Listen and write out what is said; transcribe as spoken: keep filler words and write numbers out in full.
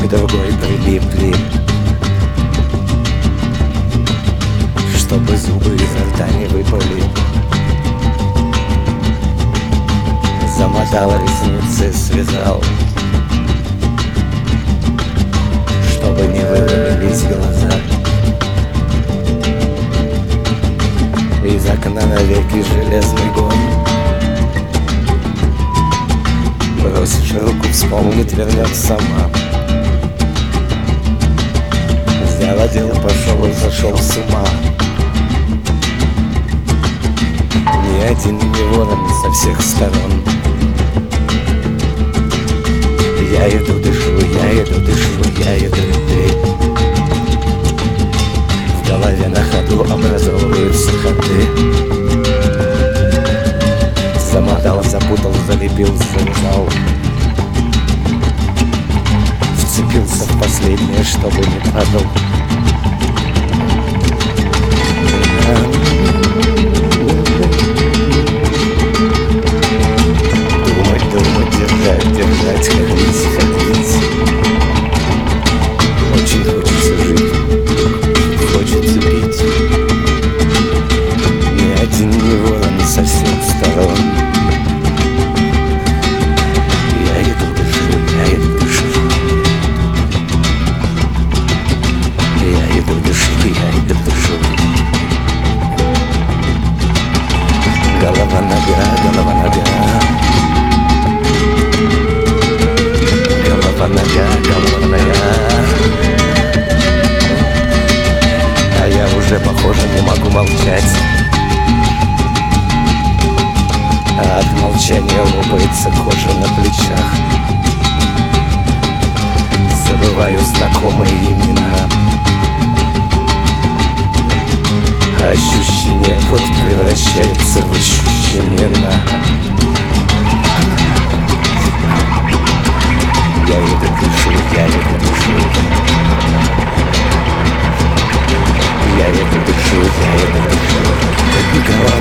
к другой прилипли, чтобы зубы изо рта не выпали. Замотал ресницы, связал, чтобы не вывалились глаза. Из окна навеки железный гон. Бросишь руку, вспомнит, вернется сама. Взяла дело, пошел и зашел с ума. Ни один не ворон со всех сторон. Я иду, дышу, я иду, дышу, я иду, ты. В голове на ходу образовываются ходы. Замотал, запутал, залепил, завязал. Вцепился в последнее, чтобы не падал. Думать, думать, держать, держать, ходить, ходить. Очень хочется жить, хочется пить. Ни один не ворон со всех сторон. Я иду, дышу, я иду, дышу. Я иду, дышу, я иду, дышу. Голова, нога, голова, нога. Голова, нога, голова, нога. А я уже, похоже, не могу молчать. А от молчания лопается кожа на плечах. Забываю знакомые имена. Ощущение вот превращается в ощущение на. Я иду, дышу, я иду, дышу. Я иду, дышу, я иду, дышу.